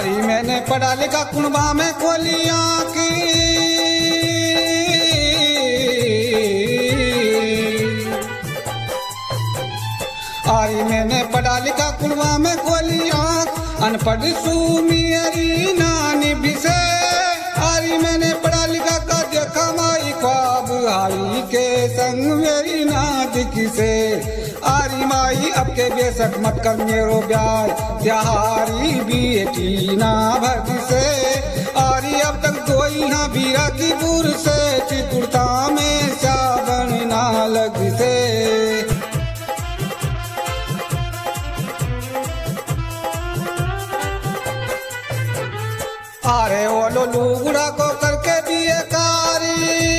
आरी मैंने पढ़ा लिखा कुनबा में कोलियां की, आरी मैंने पढ़ा लिखा कुनबा में कोलियां, अनपढ़ सुमियरी नानी भी से। आरी मैंने पढ़ा लिखा का देखा माई ख्वाब, आई के संग मेरी नादिक से। आरी माई अब के बेशक मत कर मेरो ब्याह, त्याहारी बेटी ना भग से। आरी अब तक दो यहाँ बीरा की दूर से, चिकुड़ता में सावन ना लग से। अरे ओ लो लुगड़ा को करके दिए कारी,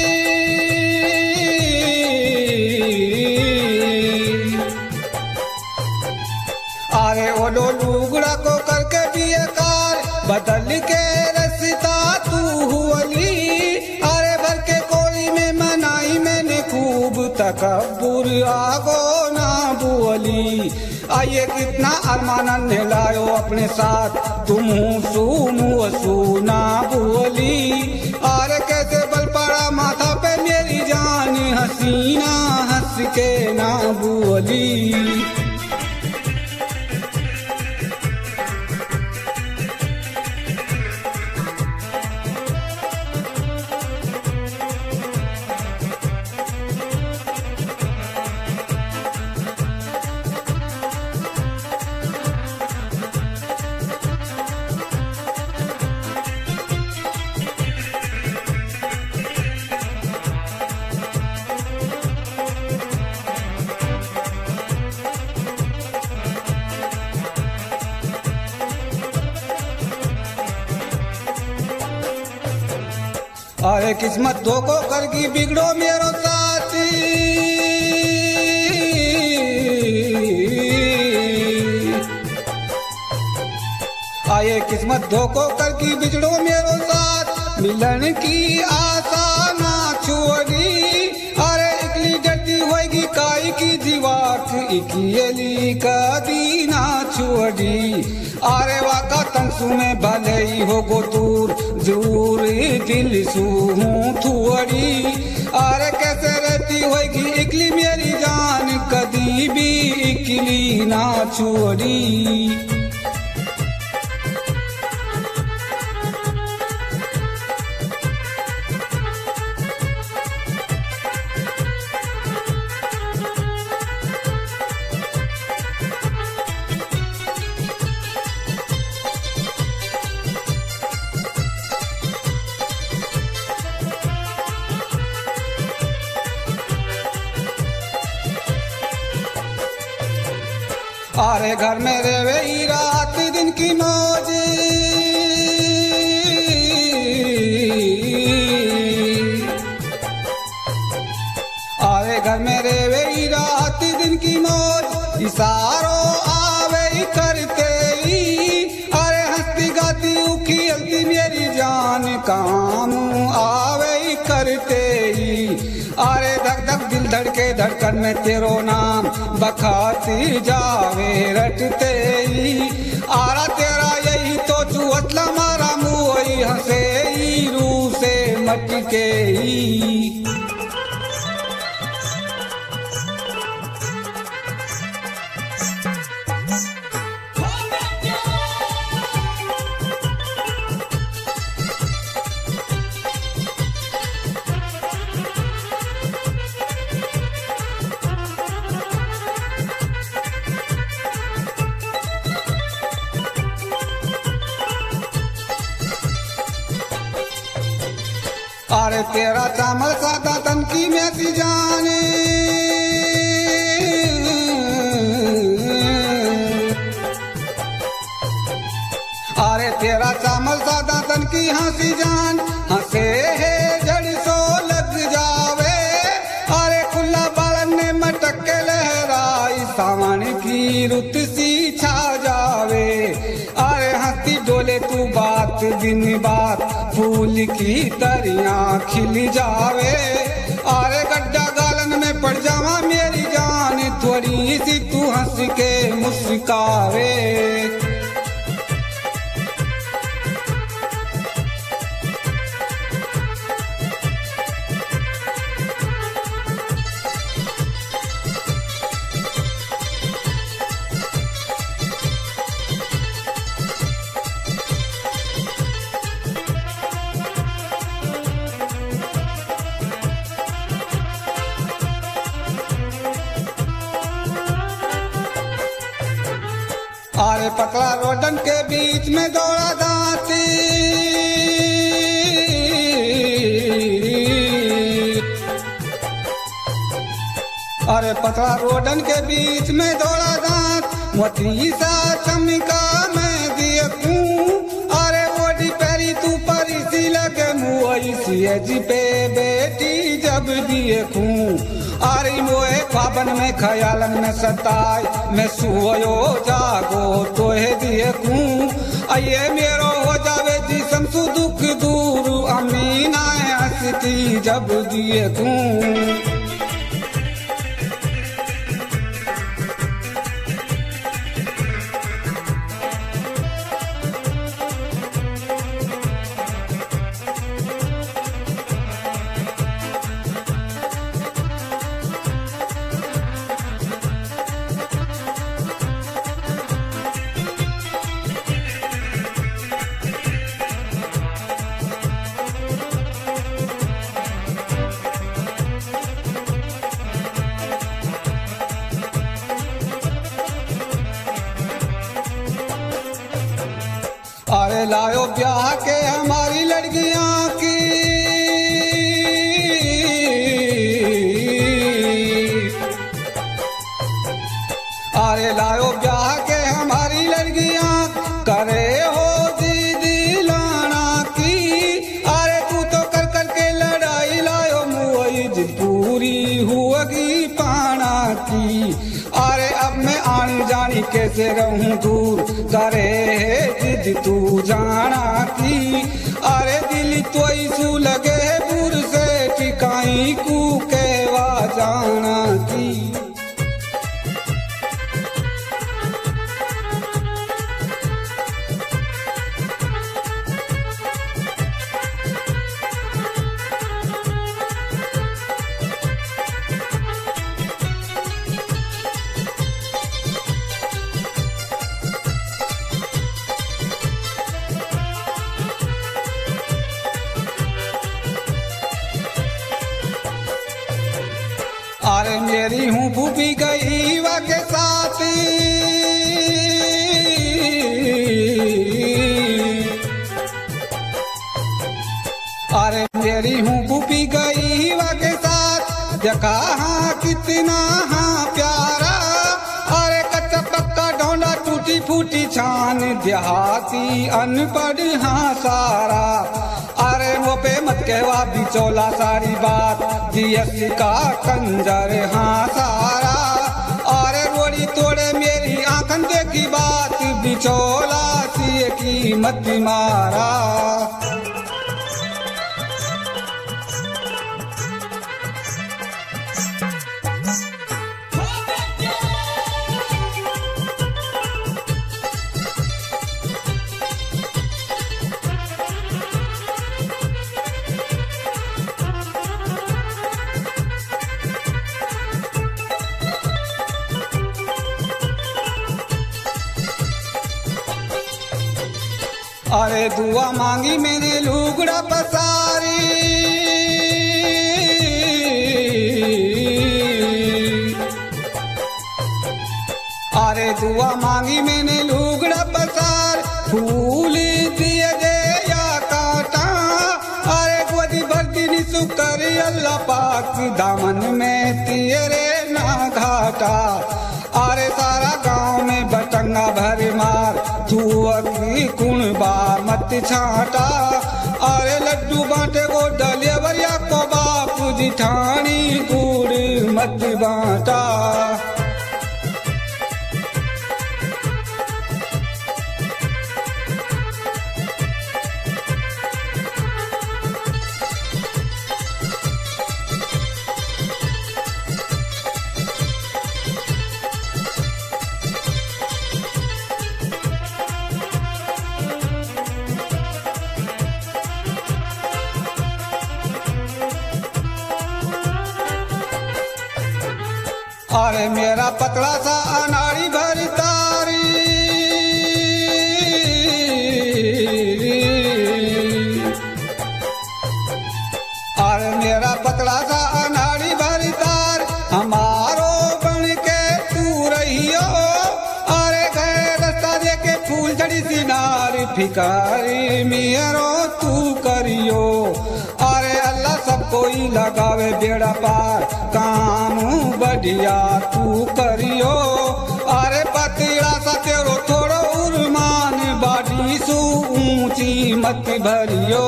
अरे ओ लो लुगड़ा को करके दिए कार, बदल के रस्ता तू हुअली। अरे भर के कोई में मनाई मैंने खूब, तकब्बुर आगो ना बुअली। आइए कितना अरमानन ने लायो अपने साथ, तुम सू ना बोली। और कैसे बल पड़ा माथा पे मेरी जान, हसीना हंस के ना बोली। अरे किस्मत धोखो करगी बिगड़ो मेरो साथी, आये किस्मत धोखो करगी बिगड़ो मेरो साथ, मिलन की आशा ना छोड़ी। अरे इकली डरती होगी काई की जीवाक, इकियली का दीना छोड़ी। अरे वाका तंसु में भले ही हो गो दूर, दूर दिल सू हूँ थुअड़ी। अरे कैसे रहती होगी इकली मेरी जान, कदी भी इकली ना छोड़ी। अरे घर में रेवे ही रात दिन की मौज, अरे घर में रेवे ही रात दिन की मौज, इशारों आवे ही करते ही। अरे हंसती गाती उखी हल्ती मेरी जान, काम आवे ही करते ही। अरे धक धक दिल धड़के धड़कन में तेरो नाम, बखाती जावे रटते ही। आरा तेरा यही तो चुहतला मारा मुई, हंसे ही रू से मटके ही। अरे तेरा चामल सादा तन की मैसी जाने, अरे तेरा चामल सादा तन की हंसी जान, हंसे है जड़ सो लग जावे। अरे खुला बालन ने मटक के लहराई, सावन की रुत सी छा जावे। अरे हंसती डोले तू बात दिन बात, फूल की तरियां खिल जावे। अरे गड्ढा गालन में पड़ जावा मेरी जान, थोड़ी सी तू हंस के मुस्कावे। अरे पतला रोडन के बीच में दौड़ा दांती, अरे पतला रोडन के बीच में दौड़ा दांत, मोती सा चमका मैं देखूं, अरे ओडी पैरी तू परी सी लगे मुई सी जी पे बेटी जब देखूं, अरे मोए ख्वाबन में ख्यालन में सताए मैं सुयो जागो तोहे देखूं, अये मेरो हो जावे जिसम सु दुख दूर अमीना हंसती जब देखूं। अरे लायो ब्याह के हमारी लड़कियां की, अरे लायो ब्याह के हमारी लड़कियां करे हो दीदी लाना की, अरे तू तो कर कर के लड़ाई लायो मुई पूरी हुएगी पाना की, अरे अब मैं आनी जानी कैसे रहूं दूर करे जिद तू जाना की, अरे दिल तो सू लगे दूर से ठिकाई कू कहवा जाना की। अरे मेरी हूँ भूपी गई वा के साथ, अरे मेरी हूँ भूपी गई वा के साथ, देखा हाँ कितना हाँ प्यारा, अरे कच्चा पक्का ढोंडा टूटी फूटी छान देहाती अनपढ़ हाँ सारा, अरे वो पे मत कहवा बिचौला सारी बात जीएसटी का कंजर हाँ सारा, अरे रोड़ी तोड़े मेरी आंखन देखी बात बिचौला सी की मत मारा। अरे दुआ मांगी मैंने लुगड़ा पसारी, अरे दुआ मांगी मैंने लुगड़ा पसार, फूल दिए दे या काटा, अरे गोदी भरती नि शुक्र अल्लाह पाक दामन में तेरे ना घाटा, अरे सारा गांव में बटंगा भर मार तू अगी कुणबा मत छाटा, अरे लड्डू बांटे को डले बरिया को बाप जिठानी गुड़ मत बांटा। अरे मेरा पतला सा अनाड़ी भरी तारी, अरे मेरा पतला सा अनाड़ी भरी तार हमारो बन के तू रहियो, अरे गए रास्ता देख करी मियरो तू करियो। अरे अल्लाह सब कोई लगावे बेड़ा पार, काम बढ़िया तू करियो। अरे पतला सा तेरो थोड़ो उर्मान, बाड़ी सु ऊंची मत भरियो।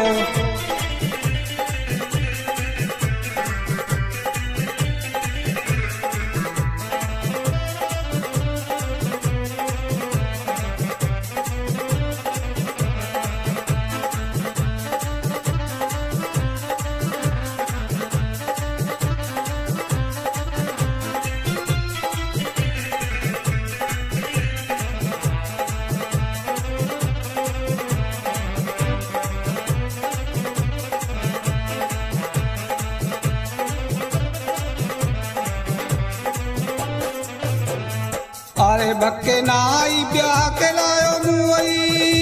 अरे बक्के नाई ब्याह के लायो मुई,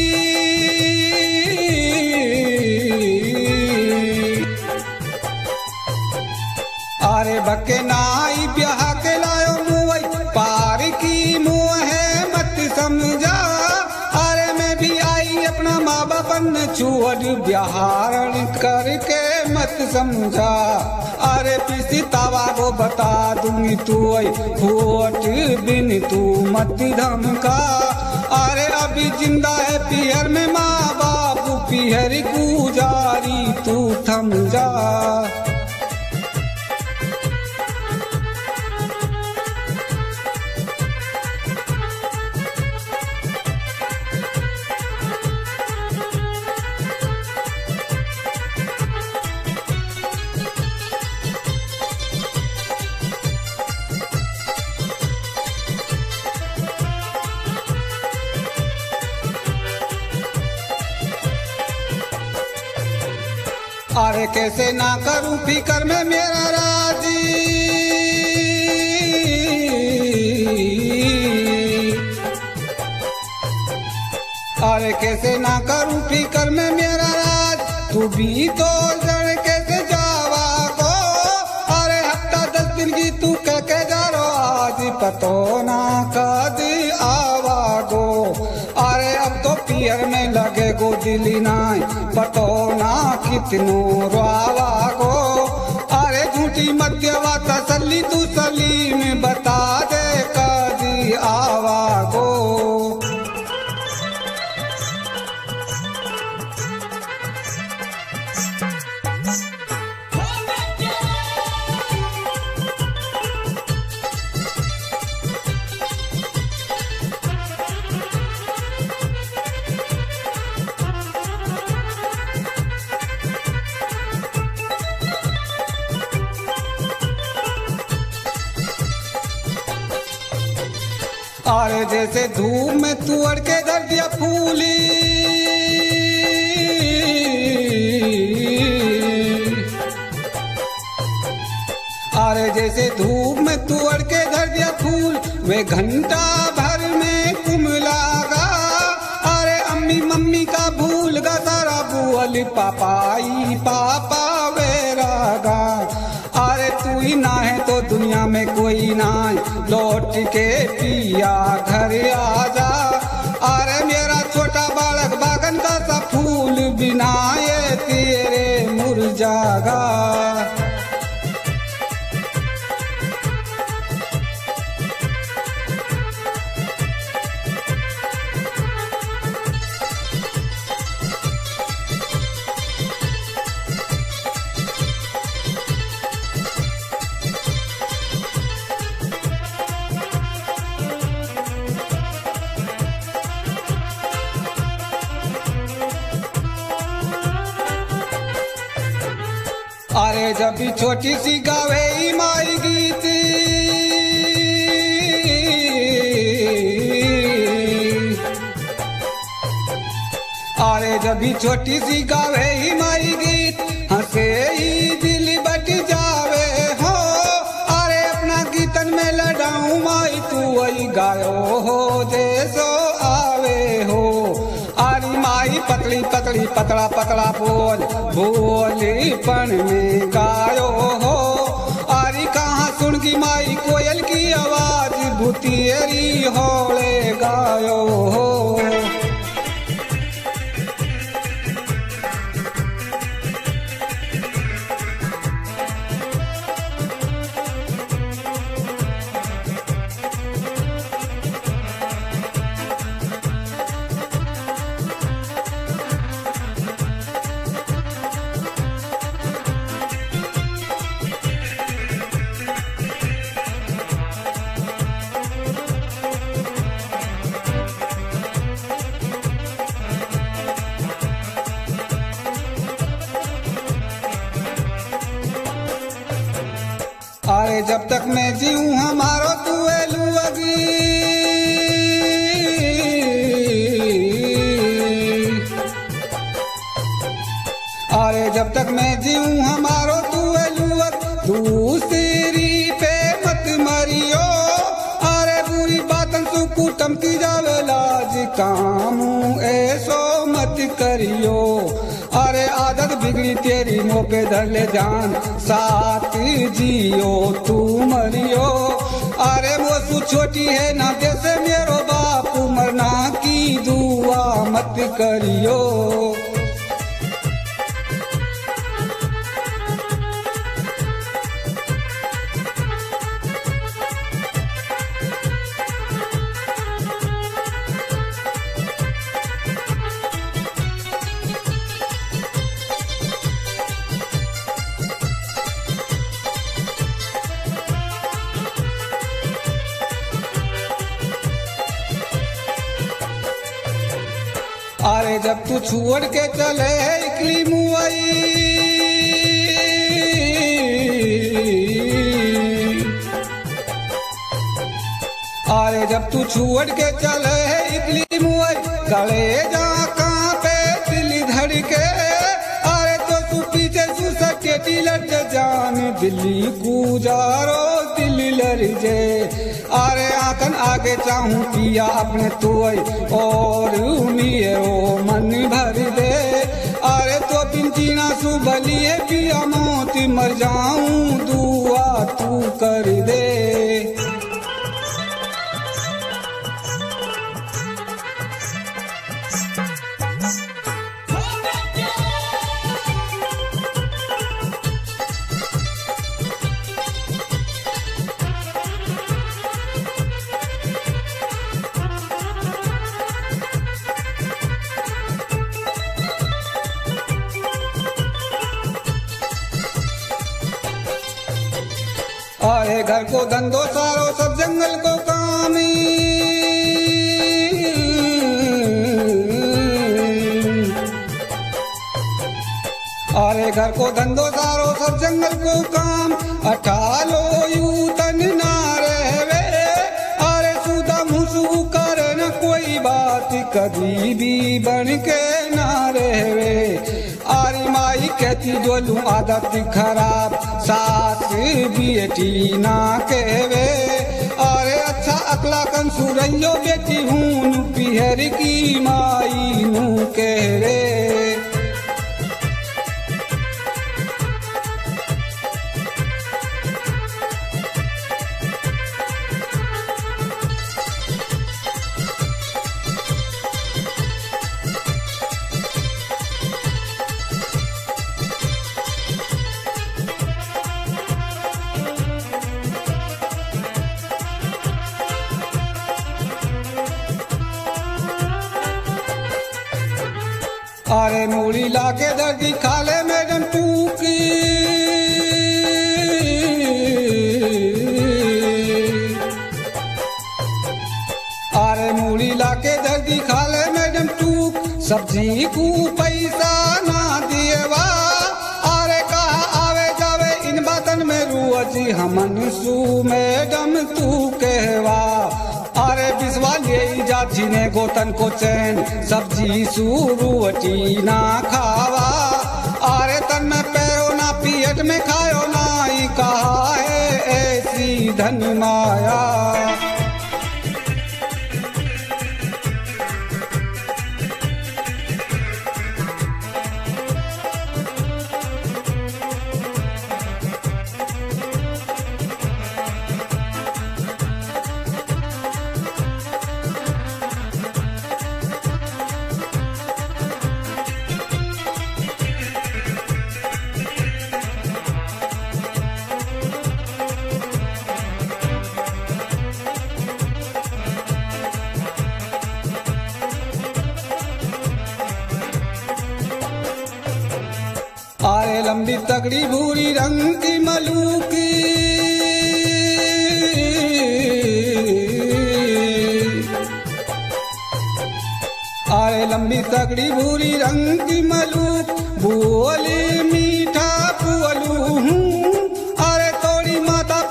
अरे बक्के नाई ब्याह के लायो मुई, पार की मुँह है मत समझा। अरे मैं भी आई अपना माँ बापन छुअर ब्याहरण करके मत समझा। अरे पिसी तावा को बता दूंगी तू खोट बिन तू मत धमका। अरे अभी जिंदा है पिहर में माँ बाप, पिहर गुजारी तू थम जा। अरे कैसे ना करूं फिकर में मेरा राजी, अरे कैसे ना करूं फिकर में मेरा राज, तू भी तो जड़ कैसे जावा को। अरे हफ्ता 10 दिन की तू कह के जा रो, आज पतो ना कद आवा गो। अरे अब तो पियर में लगे गो दिली नाई, पतो ना कितनो रोवा गो। अरे झूठी मध्यवा तसल्ली तू सलीम बता दे कदी आवा गो। अरे जैसे धूप में तुअर के धर दिया फूली, अरे जैसे धूप में तुअर के धर दिया फूल, वे घंटा भर में कुमलागा। अरे अम्मी मम्मी का भूल गा सारा बुअल, पापाई पापा वेरागा। अरे तू ही ना है तो दुनिया में कोई ना, लौट के पिया घर आजा। अरे मेरा छोटा बालक बागन का सा फूल, बिना ये तेरे मुरझागा। अरे जब भी छोटी सी गावे माई गीत, अरे जब भी छोटी सी गावे माई गीत, हंसे ही दिल बट जावे हो। अरे अपना गीतन में लड़ाऊं माई तू वही गायो हो, जैसो आवे हो। अरे माई पतली पतली पतला पतला बोल, बोलीपन में गायो हो। अरे कहाँ सुन की माई कोयल की आवाज, भूतियरी होले गायो हो। अरे जब तक मैं जीऊं हमारो तू लुअगी, अरे जब तक मैं जीऊं हमारो तू लुअग, दूसरी पे मत मरियो। अरे बुरी बातन सु कुटम की जावे लाज, कामू ऐसो मत करियो। अरे आदत बिगड़ी तेरी मौके धर ले जान, साथ जियो तू मरियो। अरे वो छोटी है ना जैसे मेरो बाप, मरना की दुआ मत करियो। अरे जब तू छोड़ के चले इकली मुआई, अरे जब तू छोड़ के चले इकली मुआई, गले जा कांपे दिल धड़के। अरे तो तू पीछे सु सके लड़ जान, दिल्ली गुजारो दिल लड़ जे। अरे आंखन आगे चाहूं पिया अपने तुई, और उमिए ओ मन भर दे। अरे तो बिन जीना सु बलिए पिया मोती, मर जाऊं दुआ तू कर दे। अरे घर को धंधो सारो सब जंगल को कामी, अरे घर को धंधो सारो सब जंगल को काम। अठालो यू तन ना रहवे, अरे सुदा मुसु करे न कोई बात, कभी भी बन के ना रहवे। आरी माई कहती डोलू आदत खराब, सास बेटी ना कहवे। अरे अच्छा अकला कन सुरैयो बेटी हूँ, पिहर की माई नू कहवे। अरे मूली लाके दर्दी खाले मैडम टूकी, अरे मूली लाके दर्दी खाले मैडम टूक। सब्जी को पैसा ना दिएवा, अरे कहा आवे जावे इन बातन में रुअजी, हमन सु मैडम तू कहवा। अरे बिस्वा ले जाती ने गोतन को चैन, सब्जी सुरुवटी ना खावा। अरे तन में पैरो ना पियट में खायो ना, ही कहा है ऐसी धन माया। आए लंबी तगड़ी भूरी रंग की मलूकी, आए लंबी तगड़ी भूरी रंग की मलूक, बोली मीठा पुअलू हूँ। अरे तोड़ी माता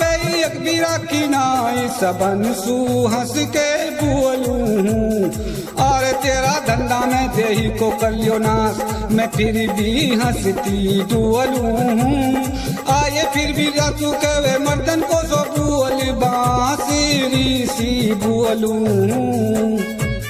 सबन सू हंस के बोलूं हूँ। और तेरा धंधा में देही को कर लियो नाश, मैं फिर भी हंसती डुअलूं हूँ। आये फिर भी रातू के वे मर्दन को सो बोल बांसुरी सी बोलूं हूँ।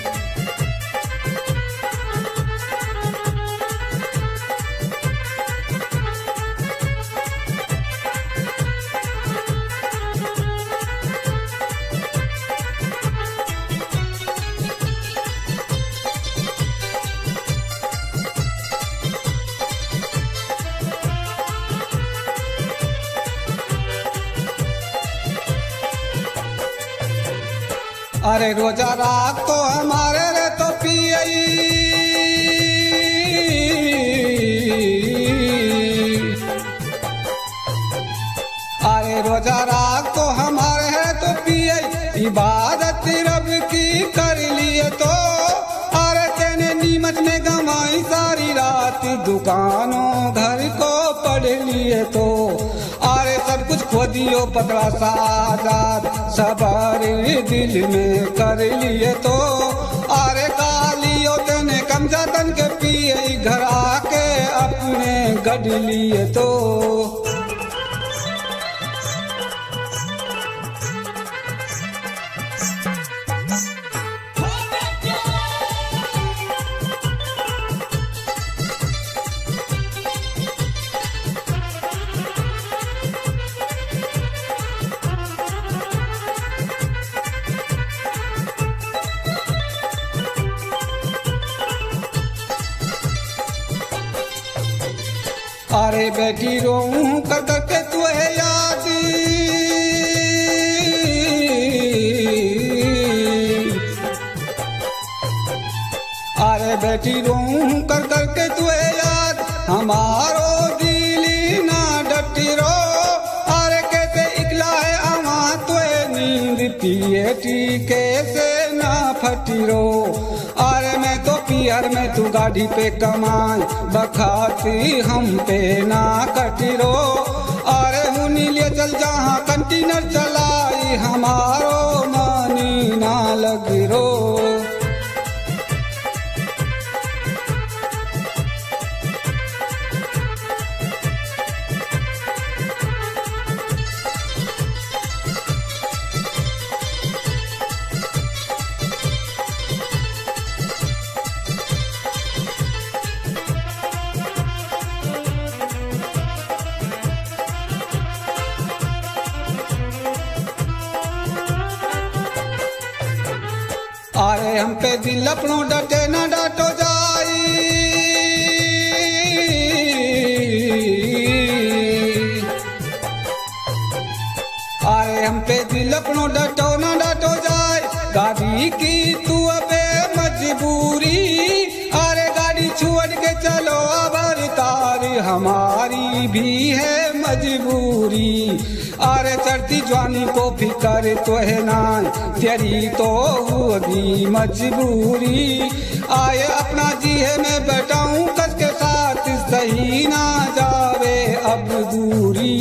अरे रोजा रात तो हमारे रे तो पियई, अरे रोजा रात तो हमारे है तो पियई, इबादत रब की कर लिए तो। अरे तेने नीमत में गंवाई सारी रात, दुकानों घर को पढ़ लिए तो। अरे सब कुछ खो दियो पतला सा आजाद, सवारी दिल में कर लिए तो। अरे कालियो तेने कम जतन के पिए, घर आके अपने गढ़ लिए तो। अरे बैठी रोऊं कर करके तू है याद, अरे बैठी रोऊं कर करके तू है याद, हमारो दिली ना डटी रो। अरे कैसे इकला है आवा तो नींद पिए टीके से ना फटी रो। अरे मैं तो पियर में तू गाड़ी पे कमाए, बखाती हम पे ना कटी रो। अरे हुनी ले चल जहाँ कंटेनर चलाई, हमारो मानी ना लग रो। अरे हम पे दिल अपनों डटे न डाटो जाई, अरे हम पे दिल अपनों डटो न डाटो जाए। गाड़ी की तू अबे मजबूरी, अरे गाड़ी छोड़ के चलो अबर तारी, हमारी भी है मजबूरी। अरे चढ़ती जवानी को फिकर तो है ना, तेरी तो होगी मजबूरी। आए अपना जी है मैं बैठाऊं कस के साथ, सही ना जावे अब दूरी।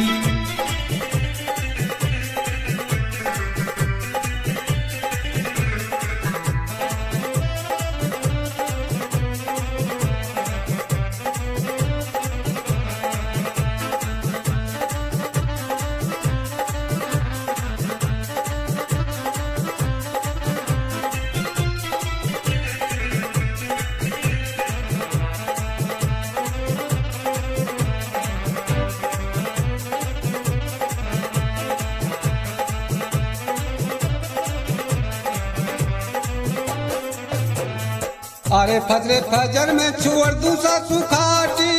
अरे फजरे फजर में छुअर दूसा सुखाटी,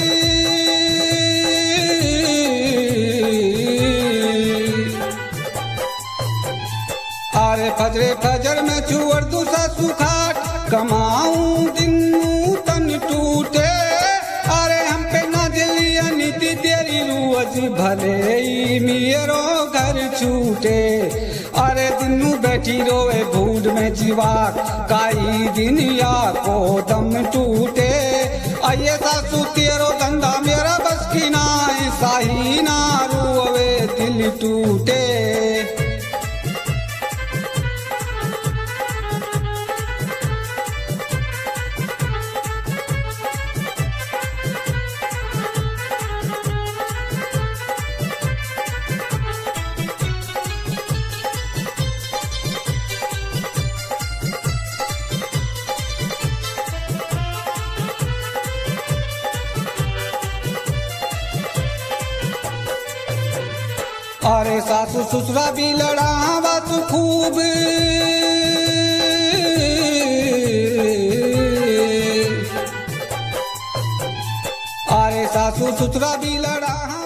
अरे फजरे फजर में छुअर दूसा सुखाट, कमाऊं दिन तन टूटे। अरे हम पे ना दिलिया नीति तेरी रोज भले ही मेरो घर छूटे। अरे दिनू बैठी रोए भूड में जीवा, काई दिन या को दम टूटे। आइए सासू तेरो धंधा मेरा बस की नाई, साही ना रोवे दिल टूटे। अरे सासू ससुरा भी लड़ा बात खूब, अरे सासू ससुरा भी लड़ा।